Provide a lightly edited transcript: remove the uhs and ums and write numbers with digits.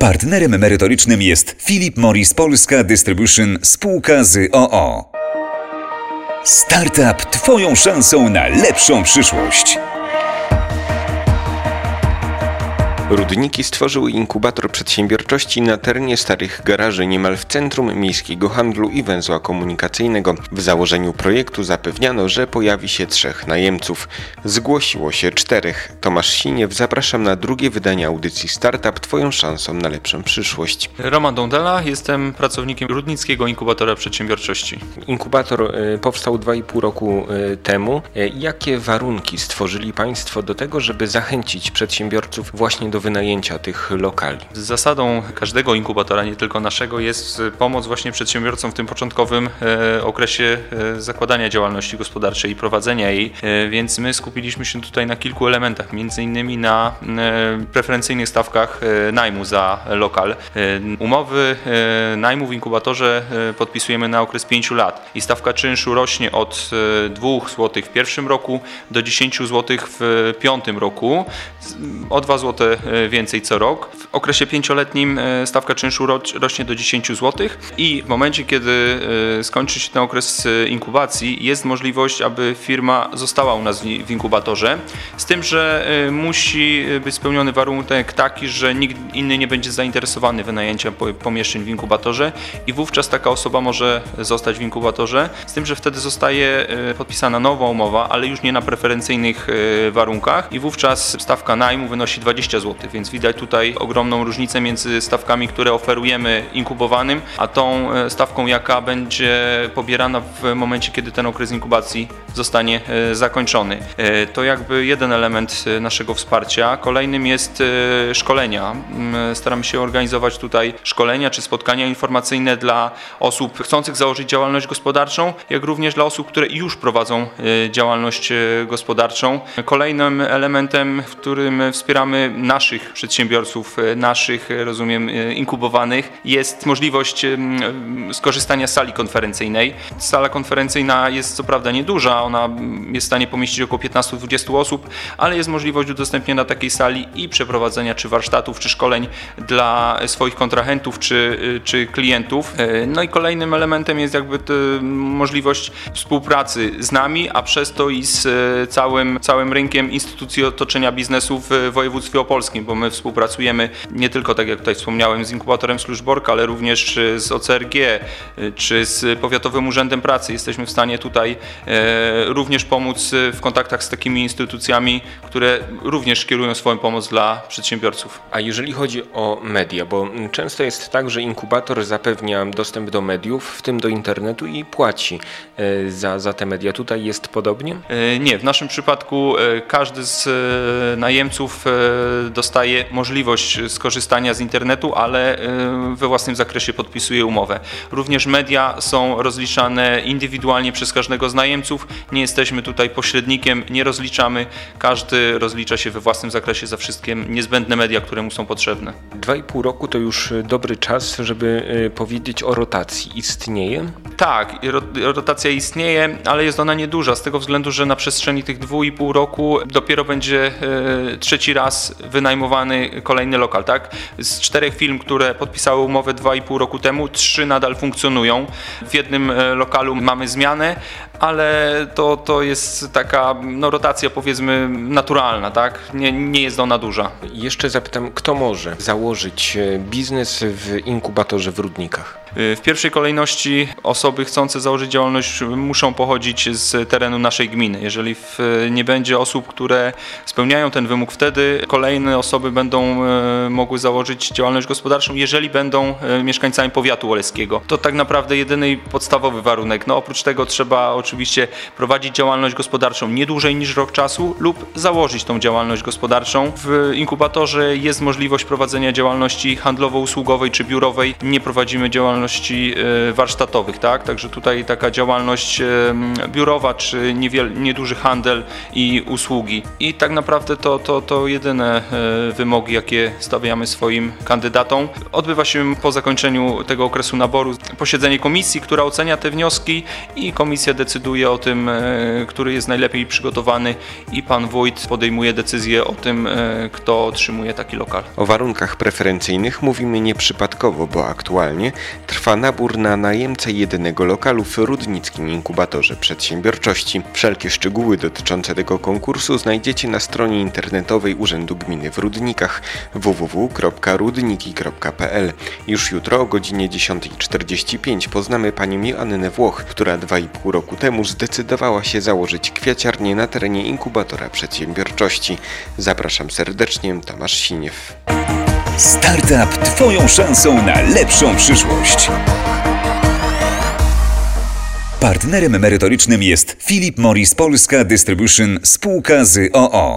Partnerem merytorycznym jest Philip Morris Polska Distribution spółka z o.o. Startup Twoją szansą na lepszą przyszłość. Rudniki stworzyły inkubator przedsiębiorczości na terenie starych garaży niemal w centrum miejskiego handlu i węzła komunikacyjnego. W założeniu projektu zapewniano, że pojawi się 3 najemców. Zgłosiło się 4. Tomasz Siniew, zapraszam na drugie wydanie audycji Startup Twoją szansą na lepszą przyszłość. Roman Dondela, jestem pracownikiem Rudnickiego Inkubatora Przedsiębiorczości. Inkubator powstał 2,5 roku temu. Jakie warunki stworzyli Państwo do tego, żeby zachęcić przedsiębiorców właśnie do wynajęcia tych lokali? Zasadą każdego inkubatora, nie tylko naszego, jest pomoc właśnie przedsiębiorcom w tym początkowym okresie zakładania działalności gospodarczej i prowadzenia jej, więc my skupiliśmy się tutaj na kilku elementach, między innymi na preferencyjnych stawkach najmu za lokal. Umowy najmu w inkubatorze podpisujemy na okres 5 lat i stawka czynszu rośnie od 2 zł w pierwszym roku do 10 zł w 5. roku, o 2 zł więcej co rok. W okresie 5-letnim stawka czynszu rośnie do 10 zł i w momencie, kiedy skończy się ten okres inkubacji, jest możliwość, aby firma została u nas w inkubatorze, z tym, że musi być spełniony warunek taki, że nikt inny nie będzie zainteresowany wynajęciem pomieszczeń w inkubatorze i wówczas taka osoba może zostać w inkubatorze, z tym, że wtedy zostaje podpisana nowa umowa, ale już nie na preferencyjnych warunkach i wówczas stawka najmu wynosi 20 zł, więc widać tutaj ogromną różnicę między stawkami, które oferujemy inkubowanym, a tą stawką, jaka będzie pobierana w momencie, kiedy ten okres inkubacji zostanie zakończony. To jakby jeden element naszego wsparcia. Kolejnym jest szkolenia. Staramy się organizować tutaj szkolenia czy spotkania informacyjne dla osób chcących założyć działalność gospodarczą, jak również dla osób, które już prowadzą działalność gospodarczą. Kolejnym elementem, w którym wspieramy naszych przedsiębiorców, inkubowanych, jest możliwość skorzystania z sali konferencyjnej. Sala konferencyjna jest co prawda nieduża, ona jest w stanie pomieścić około 15-20 osób, ale jest możliwość udostępnienia takiej sali i przeprowadzenia czy warsztatów, czy szkoleń dla swoich kontrahentów, czy klientów. No i kolejnym elementem jest jakby możliwość współpracy z nami, a przez to i z całym rynkiem instytucji otoczenia biznesu w województwie opolskim, bo my współpracujemy nie tylko, tak jak tutaj wspomniałem, z inkubatorem Slużborka, ale również z OCRG czy z Powiatowym Urzędem Pracy. Jesteśmy w stanie tutaj również pomóc w kontaktach z takimi instytucjami, które również kierują swoją pomoc dla przedsiębiorców. A jeżeli chodzi o media, bo często jest tak, że inkubator zapewnia dostęp do mediów, w tym do internetu i płaci za te media. Tutaj jest podobnie? Nie, w naszym przypadku każdy z najemców dostaje możliwość skorzystania z internetu, ale we własnym zakresie podpisuje umowę. Również media są rozliczane indywidualnie przez każdego z najemców. Nie jesteśmy tutaj pośrednikiem, nie rozliczamy. Każdy rozlicza się we własnym zakresie za wszystkie niezbędne media, które mu są potrzebne. 2,5 roku to już dobry czas, żeby powiedzieć o rotacji. Istnieje? Tak, rotacja istnieje, ale jest ona nieduża z tego względu, że na przestrzeni tych 2,5 roku dopiero będzie 3. raz wynajmowany kolejny lokal, tak? Z 4 firm, które podpisały umowę 2,5 roku temu, 3 nadal funkcjonują. W jednym lokalu mamy zmianę, ale to jest taka rotacja, powiedzmy, naturalna, tak? Nie jest ona duża. Jeszcze zapytam, kto może założyć biznes w inkubatorze w Rudnikach? W pierwszej kolejności osoby chcące założyć działalność muszą pochodzić z terenu naszej gminy. Jeżeli nie będzie osób, które spełniają ten wymóg, wtedy kolejne osoby będą mogły założyć działalność gospodarczą, jeżeli będą mieszkańcami powiatu oleskiego. To tak naprawdę jedyny i podstawowy warunek. Oprócz tego trzeba oczywiście prowadzić działalność gospodarczą nie dłużej niż rok czasu lub założyć tą działalność gospodarczą. W inkubatorze jest możliwość prowadzenia działalności handlowo-usługowej czy biurowej. Nie prowadzimy działalności działalności warsztatowych, tak? Także tutaj taka działalność biurowa czy nieduży handel i usługi. I tak naprawdę to jedyne wymogi, jakie stawiamy swoim kandydatom. Odbywa się po zakończeniu tego okresu naboru posiedzenie komisji, która ocenia te wnioski i komisja decyduje o tym, który jest najlepiej przygotowany i pan wójt podejmuje decyzję o tym, kto otrzymuje taki lokal. O warunkach preferencyjnych mówimy nieprzypadkowo, bo aktualnie trwa nabór na najemcę jedynego lokalu w Rudnickim Inkubatorze Przedsiębiorczości. Wszelkie szczegóły dotyczące tego konkursu znajdziecie na stronie internetowej Urzędu Gminy w Rudnikach www.rudniki.pl. Już jutro o godzinie 10:45 poznamy panią Joannę Włoch, która 2,5 roku temu zdecydowała się założyć kwiaciarnię na terenie Inkubatora Przedsiębiorczości. Zapraszam serdecznie, Tomasz Siniew. Startup Twoją szansą na lepszą przyszłość. Partnerem merytorycznym jest Philip Morris Polska Distribution spółka z o.o.